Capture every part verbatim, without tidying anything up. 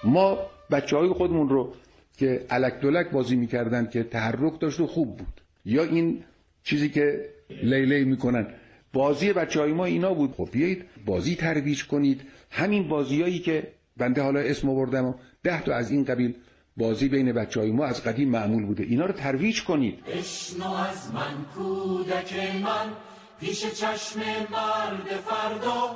ما بچهای خودمون رو که الک دلک بازی میکردن که تحرک داشت و خوب بود، یا این چیزی که لیلی میکنن، بازی بچهای ما اینا بود. خب بیایید بازی ترویج کنید، همین بازیایی که بنده حالا اسم آوردم و ده تا از این قبیل بازی بین بچهای ما از قدیم معمول بوده، اینا رو ترویج کنید. بشنو از من کودک من، پیش چشم مرد فردا،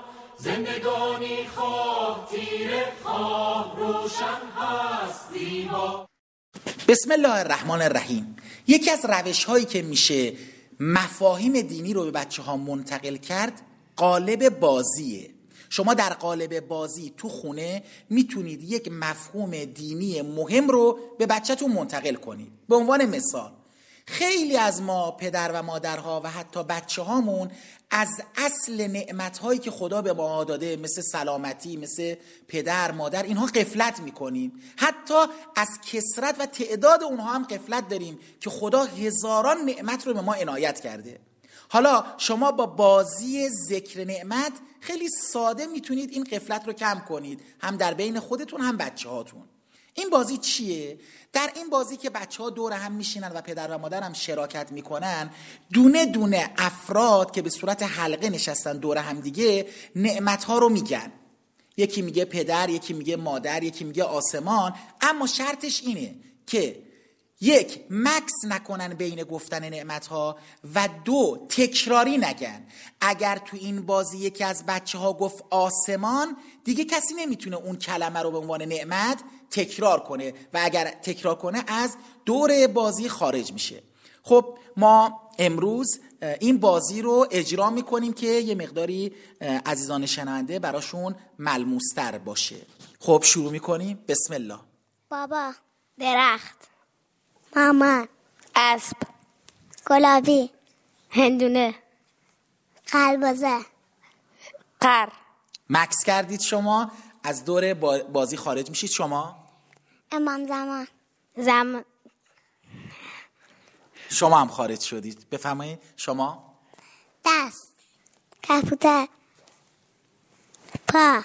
زندگانی خواه تیره خواه روشن هست زیبا. بسم الله الرحمن الرحیم. یکی از روش هایی که میشه مفاهیم دینی رو به بچه ها منتقل کرد قالب بازیه. شما در قالب بازی تو خونه میتونید یک مفهوم دینی مهم رو به بچه‌تون منتقل کنید. به عنوان مثال خیلی از ما پدر و مادرها و حتی بچه هامون از اصل نعمتهایی که خدا به ما داده مثل سلامتی، مثل پدر، مادر، اینها غفلت میکنیم. حتی از کثرت و تعداد اونها هم غفلت داریم که خدا هزاران نعمت رو به ما عنایت کرده. حالا شما با بازی ذکر نعمت خیلی ساده میتونید این غفلت رو کم کنید، هم در بین خودتون هم بچه هاتون. این بازی چیه؟ در این بازی که بچه ها دور هم میشینن و پدر و مادر هم شراکت میکنن، دونه دونه افراد که به صورت حلقه نشستن دور هم دیگه نعمت ها رو میگن. یکی میگه پدر، یکی میگه مادر، یکی میگه آسمان، اما شرطش اینه که یک، مکس نکنن بین گفتن نعمت‌ها و دو، تکراری نگن. اگر تو این بازی یکی از بچه ها گفت آسمان، دیگه کسی نمیتونه اون کلمه رو به عنوان نعمت تکرار کنه و اگر تکرار کنه از دور بازی خارج میشه. خب ما امروز این بازی رو اجرا میکنیم که یه مقداری عزیزان شنونده براشون ملموستر باشه. خب شروع میکنیم. بسم الله. بابا. درخت. مامان. اسب. گلابی. هندونه. قلبازه. قر. مکس کردید شما، از دور بازی خارج میشید. شما امام زمان. زمان. شما هم خارج شدید. بفرمایید. شما دست. کپوتر. پا.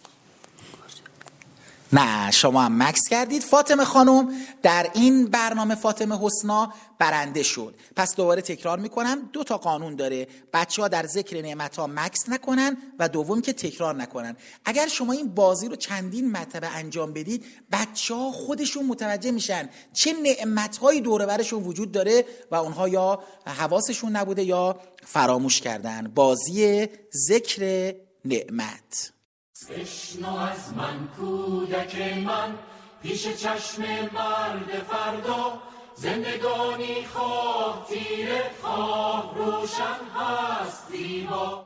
نه، شما هم مکس کردید. فاطمه خانم در این برنامه فاطمه حسنا برنده شد. پس دوباره تکرار میکنم، دو تا قانون داره. بچه ها در ذکر نعمت ها مکس نکنن و دوم که تکرار نکنن. اگر شما این بازی رو چندین مرتبه انجام بدید، بچه ها خودشون متوجه میشن چه نعمت هایی دور برشون وجود داره و اونها یا حواسشون نبوده یا فراموش کردن. بازی ذکر نعمت. بشنو از من کودک من، پیش چشم مرد فردا، زندگانی خواه تیره خواه روشن هست زیبا.